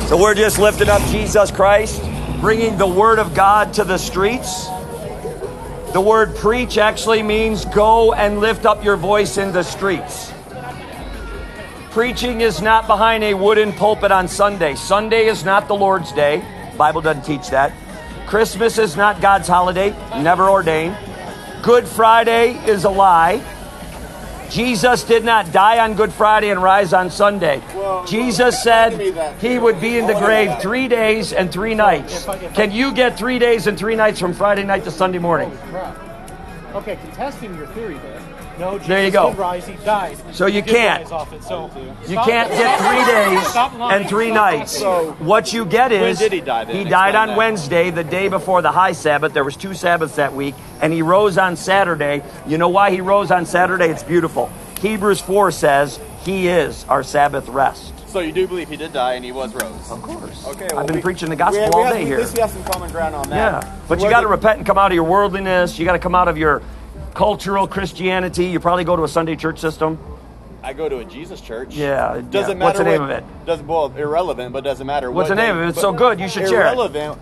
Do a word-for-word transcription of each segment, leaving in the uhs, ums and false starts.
So we're just lifting up Jesus Christ, bringing the word of God to the streets. The word preach actually means go and lift up your voice in the streets. Preaching is not behind a wooden pulpit on Sunday. Sunday is not the Lord's day. The Bible doesn't teach that. Christmas is not God's holiday, never ordained. Good Friday is a lie. Jesus did not die on Good Friday and rise on Sunday. Jesus said he would be in the grave three days and three nights. Can you get three days and three nights from Friday night to Sunday morning? Okay, contesting your theory there. No, Jesus there you go. did rise, he died. So you can't. It, so you can't get three days and three nights. What you get is, when did he die then? He died on that. Wednesday, the day before the high Sabbath. There was two Sabbaths that week, and he rose on Saturday. You know why he rose on Saturday? It's beautiful. Hebrews four says he is our Sabbath rest. So you do believe he did die and he was rose? Of course. Okay. Well, I've been we, preaching the gospel we, we all have, day we, here. At least we have some common ground on that. Yeah, but so you got to the, repent and come out of your worldliness. You got to come out of your cultural Christianity. You probably go to a Sunday church system. I go to a Jesus church. Yeah. Doesn't yeah. matter. What's the name what, of it? Doesn't well irrelevant, but doesn't matter. What's what the name name, of it? It's so good, you should share it. Irrelevant.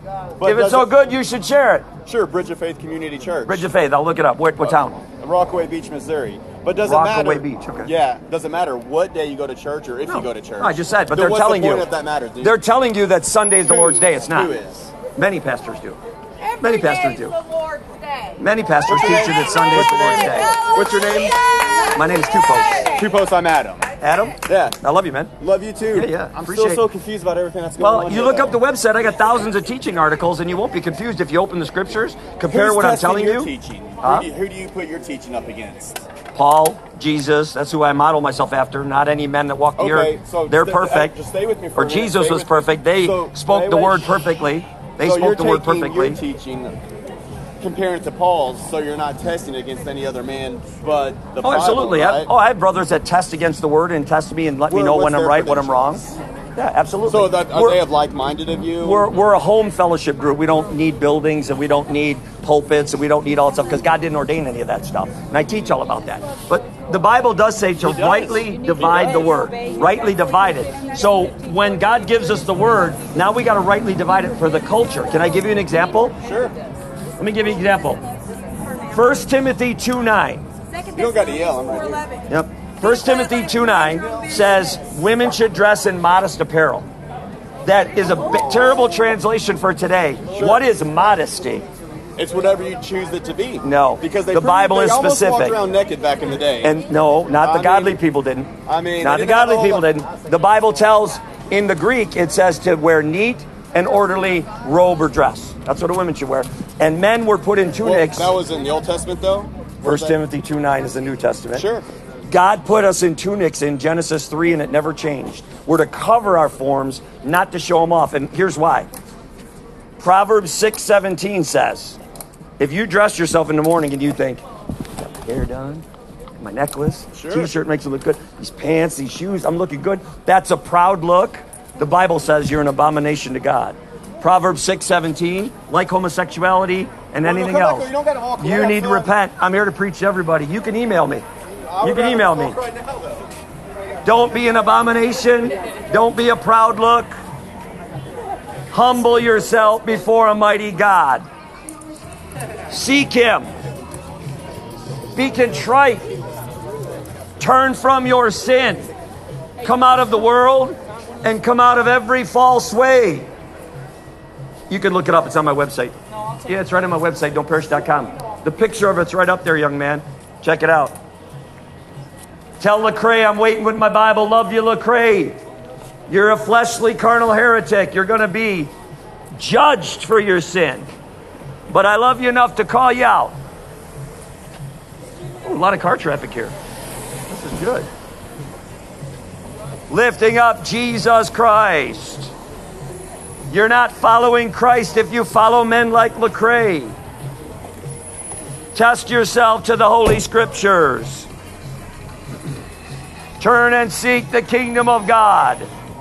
If it's so good, you should share it. Sure, Bridge of Faith Community Church. Bridge of Faith. I'll look it up. What, what town? Rockaway Beach, Missouri. But doesn't Rockaway matter. Beach. Okay. Yeah, doesn't matter what day you go to church or if no. you go to church. No, I just said, but then they're what's telling the point you. If that matters, dude? They're telling you that Sunday is the Lord's day. It's not. Who is? Many pastors do. Every Many pastors do. The Lord's day. Many pastors teach you that Sunday is the Lord's day. What's your name? My name is Two Posts. Two Posts. I'm Adam. Adam? Yeah. I love you, man. Love you too. Yeah, yeah. I'm Appreciate still so it. confused about everything that's going on. Well, you look though. up the website. I got thousands of teaching articles, and you won't be confused if you open the scriptures. Compare Who's what I'm testing telling your you. Teaching? Huh? Who, do you, who do you put your teaching up against? Paul, Jesus. That's who I model myself after. Not any men that walk the Okay, earth. so They're th- perfect. Just stay with me for or a minute. Jesus Stay was with perfect. me. They So, spoke wait, the wait. word perfectly. They so spoke you're the word taking perfectly. Your teaching, comparing it to Paul's, so you're not testing against any other man, but the Oh, Bible, absolutely. right? I, oh, I have brothers that test against the word and test me and let me Where- know what's when I'm their right, when I'm wrong. credentials? Yeah, absolutely. So that, are We're- they of like-minded of you? We're, we're a home fellowship group. We don't need buildings and we don't need pulpits and we don't need all that stuff because God didn't ordain any of that stuff. And I teach all about that. But the Bible does say to rightly divide the word. Rightly divide it. So when God gives us the word, now we got to rightly divide it for the culture. Can I give you an example? Sure. Let me give you an example. First Timothy two nine. You don't got to yell. I'm right here. Yep. First Timothy two nine says women should dress in modest apparel. That is a b- terrible translation for today. Sure. What is modesty? It's whatever you choose it to be. No. Because they The pretty- Bible they is almost specific. walked around naked back in the day. And no, not the I godly mean- people didn't. I mean, not they the didn't have godly all people the- didn't. The Bible tells in the Greek it says to wear neat and orderly robe or dress. That's what a woman should wear. And men were put in Well, tunics. that was in the Old Testament, though? First Timothy two nine is the New Testament. Sure. God put us in tunics in Genesis three, and it never changed. We're to cover our forms, not to show them off. And here's why. Proverbs six seventeen says, if you dress yourself in the morning and you think, got my hair done, my necklace, Sure. t-shirt makes it look good, these pants, these shoes, I'm looking good, that's a proud look. The Bible says you're an abomination to God. Proverbs six seventeen, like homosexuality and No, no, anything come back, else, you don't gotta walk. you We'll need to have fun. repent. I'm here to preach to everybody. You can email me. I You would can rather email talk me. Right now, though. Don't be an abomination. Don't be a proud look. Humble yourself before a mighty God. Seek Him. Be contrite. Turn from your sin. Come out of the world and come out of every false way. You can look it up. It's on my website. Yeah, it's right on my website, don't perish dot com. The picture of it's right up there, young man. Check it out. Tell Lecrae I'm waiting with my Bible. Love you, Lecrae. You're a fleshly, carnal heretic. You're going to be judged for your sin. But I love you enough to call you out. Ooh, a lot of car traffic here. This is good. Lifting up Jesus Christ. You're not following Christ if you follow men like Lecrae. Test yourself to the Holy Scriptures. Turn and seek the kingdom of God.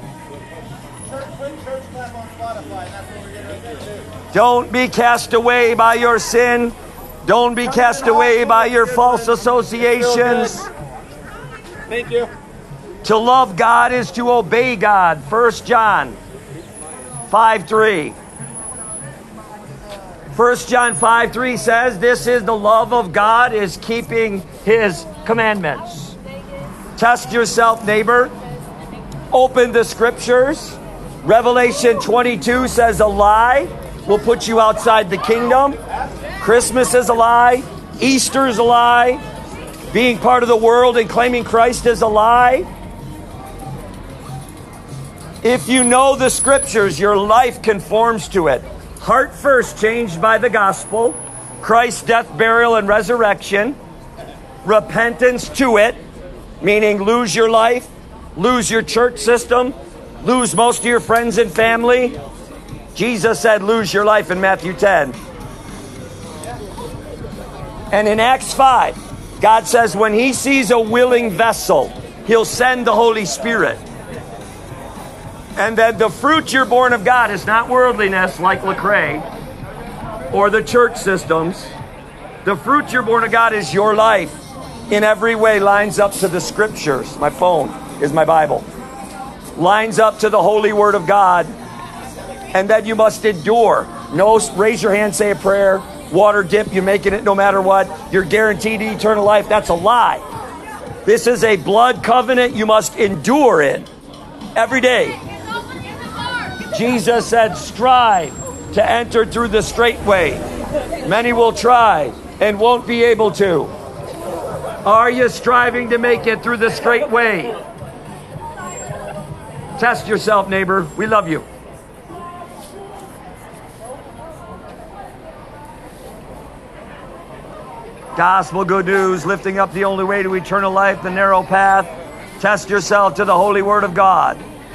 Don't be cast away by your sin. Don't be cast away by your false associations. Thank you. To love God is to obey God. First John five three. First John five three says, this is the love of God, is keeping his commandments. Test yourself, neighbor. Open the scriptures. Revelation twenty-two says a lie will put you outside the kingdom. Christmas is a lie. Easter is a lie. Being part of the world and claiming Christ is a lie. If you know the scriptures, your life conforms to it. Heart first, changed by the gospel. Christ's death, burial, and resurrection. Repentance to it, meaning lose your life, lose your church system, lose most of your friends and family. Jesus said lose your life in Matthew ten. And in Acts five, God says when he sees a willing vessel, he'll send the Holy Spirit. And that the fruit you're born of God is not worldliness like Lecrae or the church systems. The fruit you're born of God is your life. In every way lines up to the scriptures. My phone is my Bible. Lines up to the holy word of God. And that you must endure. No, raise your hand, say a prayer. Water dip, you're making it no matter what. You're guaranteed eternal life. That's a lie. This is a blood covenant you must endure in every day. Jesus said, strive to enter through the straight way. Many will try and won't be able to. Are you striving to make it through the straight way? Test yourself, neighbor. We love you. Gospel good news, lifting up the only way to eternal life, the narrow path. Test yourself to the holy word of God.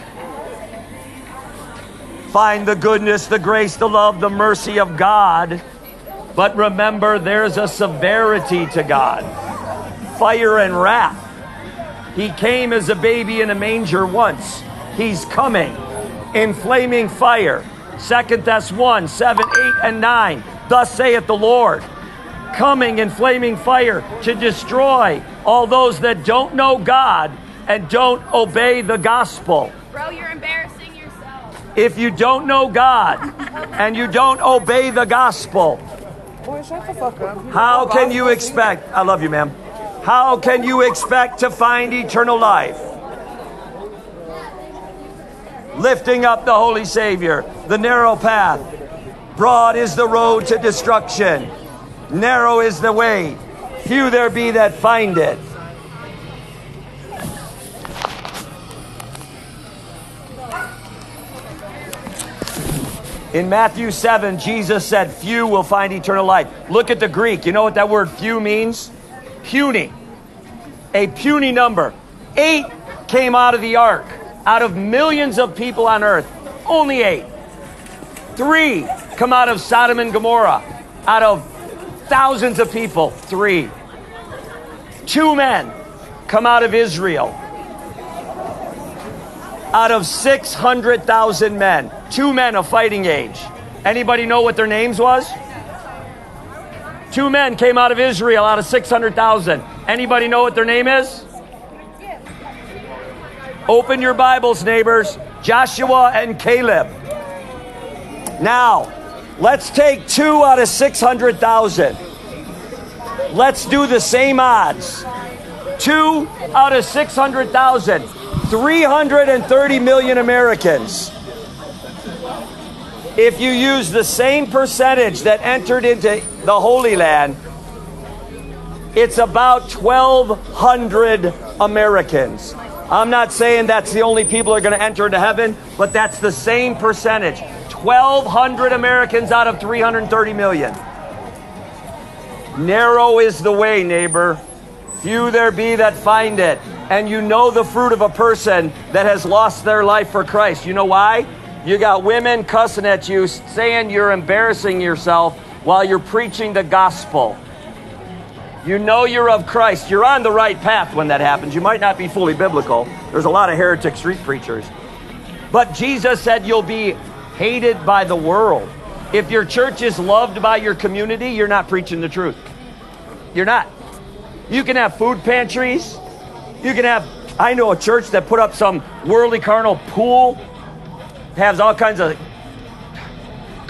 Find the goodness, the grace, the love, the mercy of God. But remember, there's a severity to God. Fire and wrath. He came as a baby in a manger once. He's coming in flaming fire. Second Thessalonians one, seven, eight, and nine. Thus saith the Lord. Coming in flaming fire to destroy all those that don't know God and don't obey the gospel. Bro, you're embarrassing yourself. If you don't know God and you don't obey the gospel, Boy, shut the fuck up. how can you expect, I love you, ma'am. How can you expect to find eternal life? Lifting up the Holy Savior, the narrow path. Broad is the road to destruction. Narrow is the way. Few there be that find it. In Matthew seven, Jesus said, few will find eternal life. Look at the Greek. You know what that word few means? Puny. A puny number. Eight came out of the ark. Out of millions of people on earth, only eight. Three come out of Sodom and Gomorrah. Out of thousands of people, three. Two men come out of Israel. Out of six hundred thousand men. Two men of fighting age. Anybody know what their names was? Two men came out of Israel out of six hundred thousand. Anybody know what their name is? Open your Bibles, neighbors. Joshua and Caleb. Now, let's take two out of six hundred thousand. Let's do the same odds. Two out of six hundred thousand. three hundred thirty million Americans. If you use the same percentage that entered into the Holy Land, it's about twelve hundred Americans. I'm not saying that's the only people who are going to enter into heaven, but that's the same percentage. twelve hundred Americans out of three hundred thirty million. Narrow is the way, neighbor. Few there be that find it. And you know the fruit of a person that has lost their life for Christ. You know why? You got women cussing at you, saying you're embarrassing yourself while you're preaching the gospel. You know you're of Christ. You're on the right path when that happens. You might not be fully biblical. There's a lot of heretic street preachers. But Jesus said you'll be hated by the world. If your church is loved by your community, you're not preaching the truth. You're not. You can have food pantries. You can have, I know a church that put up some worldly carnal pool. Has all kinds of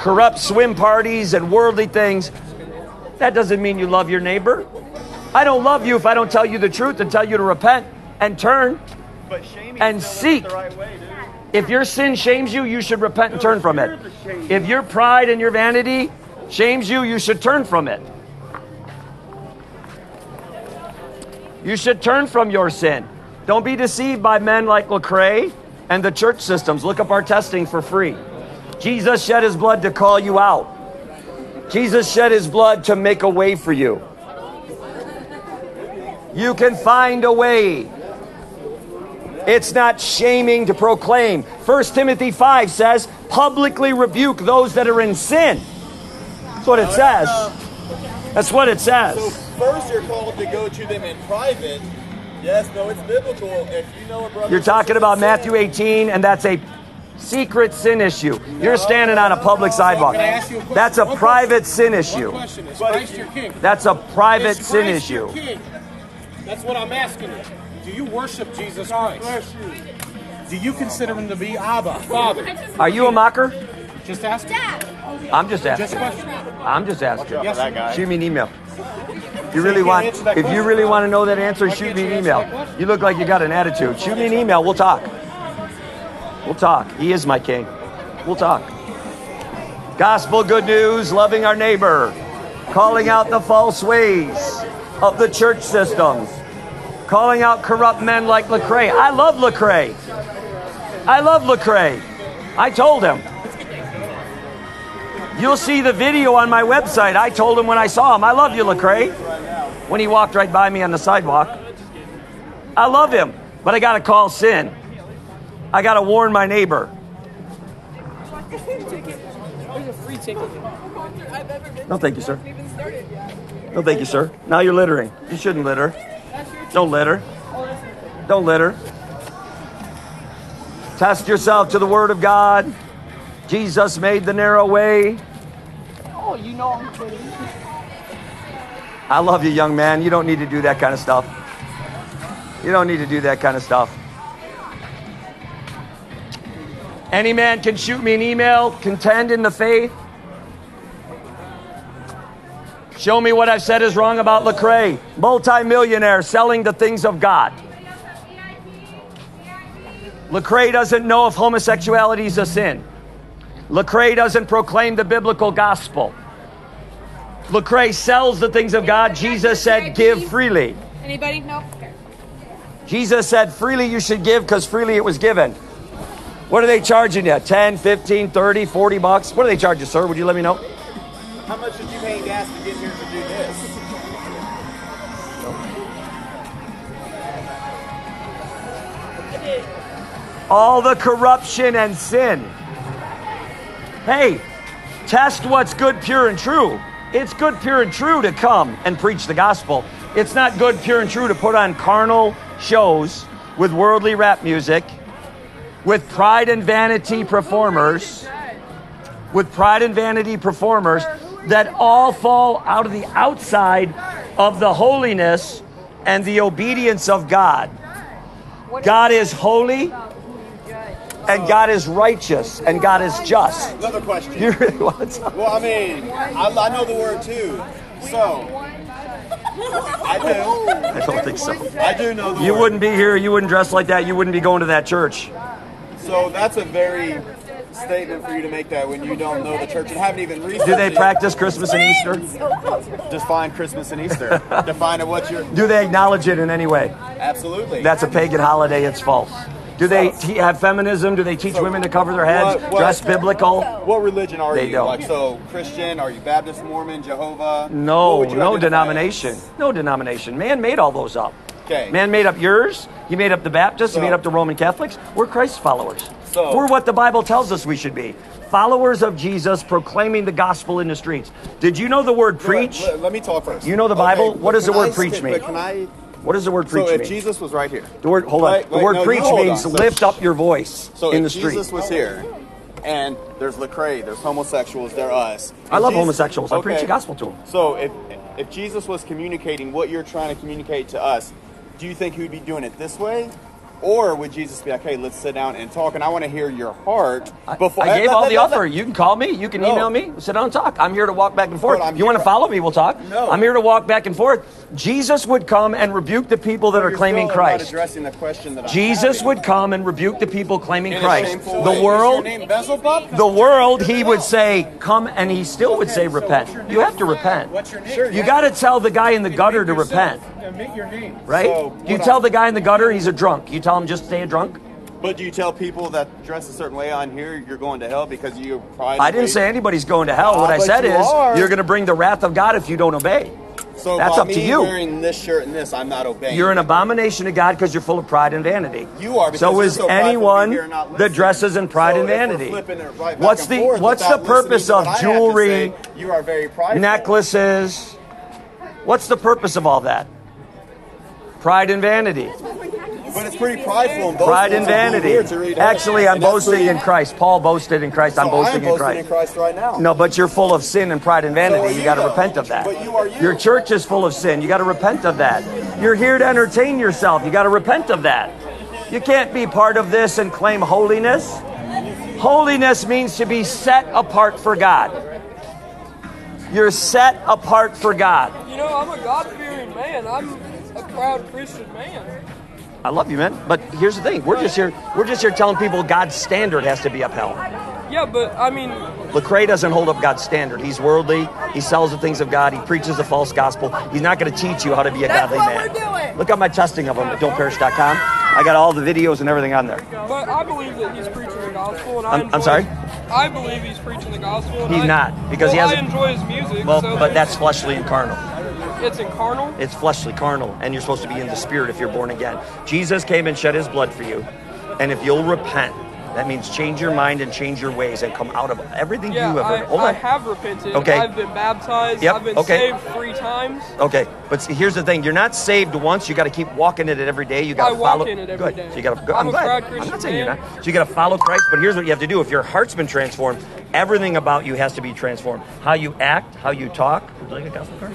corrupt swim parties and worldly things, that doesn't mean you love your neighbor. I don't love you if I don't tell you the truth and tell you to repent and turn But shaming and is seek. the right way, dude. If your sin shames you, you should repent and turn from it. If your pride and your vanity shames you, you should turn from it. You should turn from your sin. Don't be deceived by men like Lecrae and the church systems. Look up our testing for free. Jesus shed his blood to call you out. Jesus shed his blood to make a way for you. You can find a way. It's not shaming to proclaim. First Timothy five says, publicly rebuke those that are in sin. That's what it says. That's what it So says. first you're called to go to them in private. Yes, no, it's biblical. If you know a brother... You're talking about Matthew eighteen, and that's a secret sin issue. You're standing on a public sidewalk. Can I ask you a question? That's a One private sin One issue. question. Is Christ your king? That's a private Is sin Christ issue. your king? That's what I'm asking you. Do you worship Jesus Christ? Do you consider him to be Abba, Father? Are you a mocker? Just ask. I'm just Just asking. question. I'm just asking. Yes, that guy. Shoot me an email. If you really want, if you really want to know that answer, shoot me an email. You look like you got an attitude. Shoot me an email. We'll talk. We'll talk. He is my king. We'll talk. Gospel good news, loving our neighbor, calling out the false ways of the church systems, calling out corrupt men like Lecrae. I love Lecrae. I love Lecrae. I told him. You'll see the video on my website. I told him when I saw him, I love you, Lecrae. When he walked right by me on the sidewalk. I love him, but I got to call sin. I got to warn my neighbor. No, thank you, sir. No, thank you, sir. Now you're littering. You shouldn't litter. Don't litter. Don't litter. Test yourself to the Word of God. Jesus made the narrow way. Oh, you know I'm kidding. I love you, young man. You don't need to do that kind of stuff. You don't need to do that kind of stuff. Any man can shoot me an email, contend in the faith. Show me what I've said is wrong about Lecrae. Multi-millionaire selling the things of God. Lecrae doesn't know if homosexuality is a sin. Lecrae doesn't proclaim the biblical gospel. Lecrae sells the things of God. Jesus said, give freely. Anybody? No. Okay. Jesus said, freely you should give because freely it was given. What are they charging you? ten, fifteen, thirty, forty bucks? What do they charge you, sir? Would you let me know? How much did you pay in gas to get here to do this? All the corruption and sin. Hey, test what's good, pure, and true. It's good, pure, and true to come and preach the gospel. It's not good, pure, and true to put on carnal shows with worldly rap music, with pride and vanity performers, with pride and vanity performers that all fall out of the outside of the holiness and the obedience of God. God is holy, and God is righteous, and God is just. Another question. You really want to talk? Well, I mean, I, I know the word too. So, I do. I don't think so. I do know the You word. wouldn't be here. You wouldn't dress like that. You wouldn't be going to that church. So that's a very statement for you to make that when you don't know the church and haven't even researched Do they it. practice Christmas and Easter? Define Christmas and Easter. Define it what you're... Do they acknowledge it in any way? Absolutely. That's a pagan holiday. It's false. Do they te- have feminism? Do they teach women to cover their heads? What- what- Dress biblical? What religion are They you? don't. Like, so Christian? Are you Baptist, Mormon, Jehovah? No, What would you no identify denomination. as? No denomination. Man made all those up. Okay. Man made up yours. He made up the Baptists. So- he made up the Roman Catholics. We're Christ followers. So- We're what the Bible tells us we should be. Followers of Jesus proclaiming the gospel in the streets. Did you know the word preach? Let, let me talk first. You know the Bible? Okay, What does the can word I preach skip- mean? but Can I... What does the word preach So if mean? Jesus was right here. The word, hold on. Wait, the wait, word no, you preach hold means on. So- lift up your voice So in if the street. Jesus was here, and there's Lecrae, there's homosexuals, there us. I If love Jesus- homosexuals. I preach okay. the gospel to them. So if if Jesus was communicating what you're trying to communicate to us, do you think he would be doing it this way Or would Jesus be like, hey, let's sit down and talk, and I want to hear your heart before... I gave let, all let, the let, offer. let, You can call me. You can No. email me. Sit down and talk. I'm here to walk back and forth. But I'm You want to here- follow me? We'll talk. No. I'm here to walk back and forth. Jesus would come and rebuke the people that are You're claiming still not Christ. addressing the question that I'm Jesus having. would come and rebuke the people claiming In a Christ. shameful The way. world, Is your name Beelzebub? the world, he would say, come, and he still would say, repent. You have to repent. What's your name? You got to tell the guy in the gutter to repent, Admit your name. right? So, You what tell I- the guy in the gutter he's a drunk. You tell him just stay a drunk. But do you tell people that dress a certain way on here you're going to hell because you pride? I didn't say anybody's going to hell. What I but said you is are. you're going to bring the wrath of God if you don't obey. So That's by up to me you. wearing this shirt and this, I'm not obeying. You're an abomination to God because you're full of pride and vanity. You are, because So you're is so prideful to be anyone here and not that listening. dresses in pride So and if we're vanity. flipping it right back What's and the forth what's the without listening purpose to what of I have to jewelry, say, you are very prideful. necklaces? What's the purpose of all that? Pride and vanity. But it's pretty prideful and boastful. Pride and to be vanity. here to read Actually, I'm and that's boasting pretty- in Christ. Paul boasted in Christ. I'm So I am boasting in boasting Christ. in Christ right now. No, but you're full of sin and pride and So vanity. are you you, got to though. repent of that. But you are you. Your church is full of sin. You got to repent of that. You're here to entertain yourself. You got to repent of that. You can't be part of this and claim holiness. Holiness means to be set apart for God. You're set apart for God. You know, I'm a God-fearing man. I'm a proud Christian man. I love you, man. But here's the thing: we're just here. We're just here telling people God's standard has to be upheld. Yeah, but I mean, Lecrae doesn't hold up God's standard. He's worldly. He sells the things of God. He preaches a false gospel. He's not going to teach you how to be a That's godly what man. we're doing. Look at my testing of him at don't perish dot com. I got all the videos and everything on there. but I believe that he's preaching the gospel, and I I'm- enjoy, I'm sorry? I believe he's preaching the gospel. And He's I, not, because he well, hasn't- I enjoy his music. Well, so but that's fleshly and carnal. it's in carnal. It's fleshly, carnal, and you're supposed to be in the spirit if you're born again. Jesus came and shed his blood for you, and if you'll repent, that means change your mind and change your ways and come out of everything Yeah, you I, ever. Hold I on. have repented. Okay. I've been baptized. Yep, I've been okay. saved three times. Okay, but see, here's the thing: you're not saved once. You got to keep walking in it every day. You got to I walk follow. in it every Good. day. So you got to. I'm I'm a glad. proud I'm Christian not saying you're man. not. So you got to follow Christ. But here's what you have to do: if your heart's been transformed, everything about you has to be transformed. How you act, how you talk. Would you like a gospel card?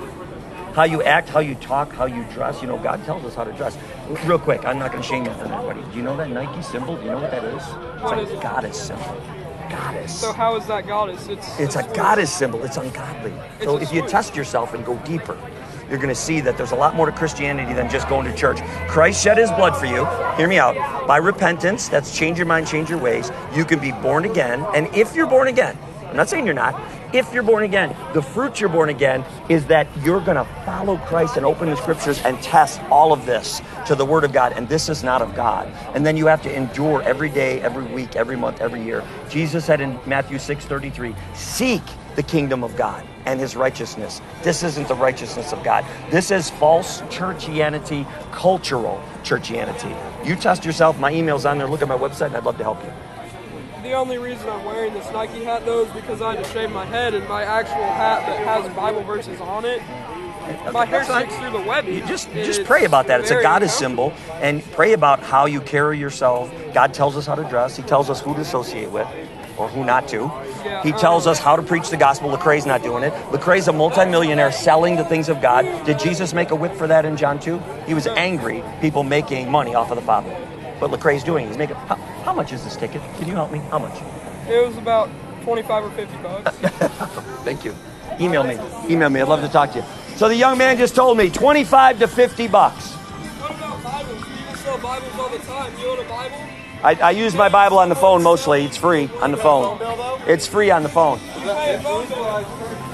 How you act, how you talk, how you dress. You know, God tells us how to dress. Real quick, I'm not going to shame you for everybody. Do you know that Nike symbol? Do you know what that is? It's What a is it? goddess symbol. Goddess. So how is that goddess? It's It's a goddess symbol. It's ungodly. So It's a if you switch. test yourself and go deeper, you're going to see that there's a lot more to Christianity than just going to church. Christ shed his blood for you. Hear me out. By repentance, that's change your mind, change your ways. You can be born again. And if you're born again, I'm not saying you're not. If you're born again, the fruit you're born again is that you're going to follow Christ and open the scriptures and test all of this to the word of God. And this is not of God. And then you have to endure every day, every week, every month, every year. Jesus said in Matthew six thirty-three, seek the kingdom of God and his righteousness. This isn't the righteousness of God. This is false churchianity, cultural churchianity. You test yourself. My email's on there. Look at my website and I'd love to help you. The only reason I'm wearing this Nike hat, though, is because I had to shave my head, and my actual hat that has Bible verses on it, my hair That's fine. sticks through the webbing. You just and just it's pray about that. It's a very goddess uncomfortable. symbol, and pray about how you carry yourself. God tells us how to dress. He tells us who to associate with or who not to. Yeah, He tells um, us how to preach the gospel. Lecrae's not doing it. Lecrae's a multimillionaire selling the things of God. Did Jesus make a whip for that in John two? He was angry, people making money off of the Father. What Lecrae's doing, he's making, how, how much is this ticket? Can you help me? How much? It was about twenty-five or fifty bucks. Thank you. Email me. Email me. I'd love to talk to you. So the young man just told me twenty-five to fifty bucks. What about Bibles? People sell Bibles all the time. You own a Bible? I, I use my Bible on the phone mostly. It's free on the phone. It's free on the phone. You pay a phone bill.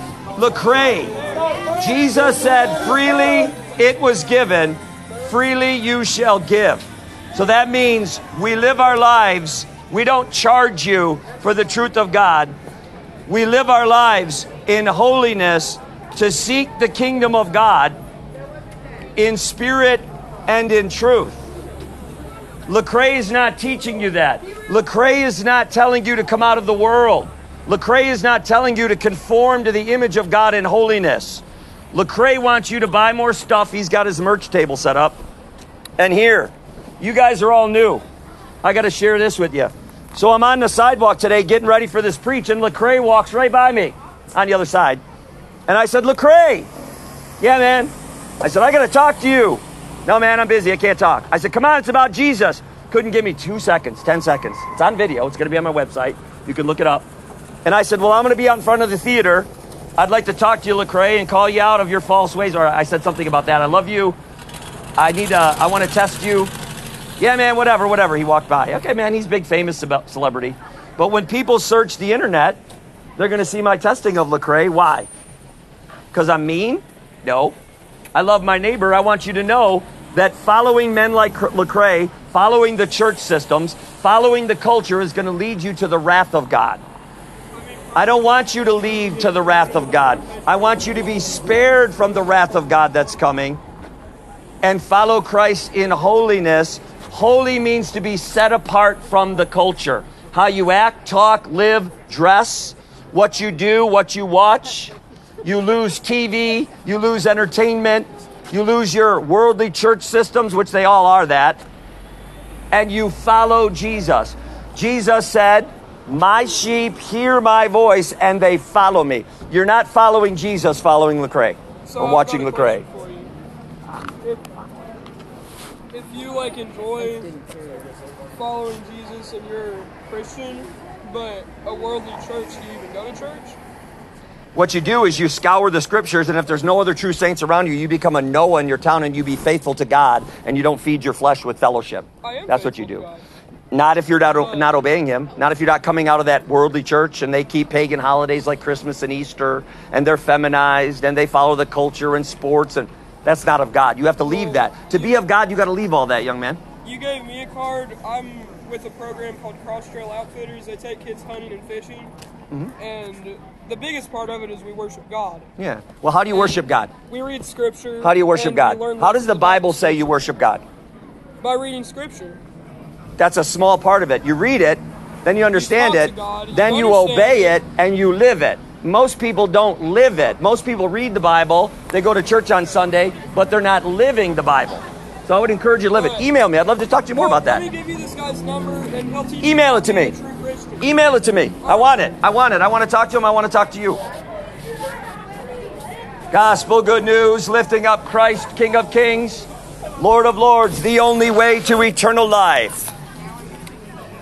Lecrae, Jesus said, freely it was given, freely you shall give. So that means we live our lives. We don't charge you for the truth of God. We live our lives in holiness to seek the kingdom of God in spirit and in truth. Lecrae is not teaching you that. Lecrae is not telling you to come out of the world. Lecrae is not telling you to conform to the image of God in holiness. Lecrae wants you to buy more stuff. He's got his merch table set up. And here, you guys are all new. I got to share this with you. So I'm on the sidewalk today getting ready for this preach, and Lecrae walks right by me on the other side. And I said, Lecrae, yeah, man. I said, I got to talk to you. No, man, I'm busy. I can't talk. I said, come on, it's about Jesus. Couldn't give me two seconds, ten seconds. It's on video. It's going to be on my website. You can look it up. And I said, well, I'm going to be out in front of the theater. I'd like to talk to you, Lecrae, and call you out of your false ways. Or I said something about that. I love you. I need to, I want to test you. Yeah, man, whatever, whatever. He walked by. Okay, man, he's big, famous celebrity. But when people search the internet, they're going to see my testing of Lecrae. Why? Because I'm mean? No. I love my neighbor. I want you to know that following men like Lecrae, following the church systems, following the culture is going to lead you to the wrath of God. I don't want you to lead to the wrath of God. I want you to be spared from the wrath of God that's coming and follow Christ in holiness. Holy means to be set apart from the culture. How you act, talk, live, dress, what you do, what you watch. You lose T V, you lose entertainment, you lose your worldly church systems, which they all are that, and you follow Jesus. Jesus said, my sheep hear my voice and they follow me. You're not following Jesus, following Lecrae So or I've watching got a Lecrae. question for you. If, if you like enjoy following Jesus and you're a Christian, but a worldly church, do you even go to church? What you do is you scour the scriptures, and if there's no other true saints around you, you become a Noah in your town and you be faithful to God, and you don't feed your flesh with fellowship. I am That's what you faithful do. to God. Not if you're not, not obeying him. Not if you're not coming out of that worldly church and they keep pagan holidays like Christmas and Easter, and they're feminized and they follow the culture and sports, and that's not of God. You have to leave that. To be of God, you got to leave all that, young man. You gave me a card. I'm with a program called Cross Trail Outfitters. They take kids hunting and fishing. Mm-hmm. And the biggest part of it is we worship God. Yeah. Well, how do you worship God? We read scripture. How do you worship and God? we learn How does the lessons Bible about say you worship God? By reading scripture. That's a small part of it. You read it, then you understand talk it, to God, you then you understand obey it. it, and you live it. Most people don't live it. Most people read the Bible, they go to church on Sunday, but they're not living the Bible. So I would encourage you to live it. Email me. I'd love to talk to you more Well, about that. Let me give you this guy's number and he'll teach Email you it to how me. be a true Christian. Email it to me. I want it. I want it. I want to talk to him. I want to talk to you. Gospel good news, lifting up Christ, King of Kings, Lord of Lords, the only way to eternal life.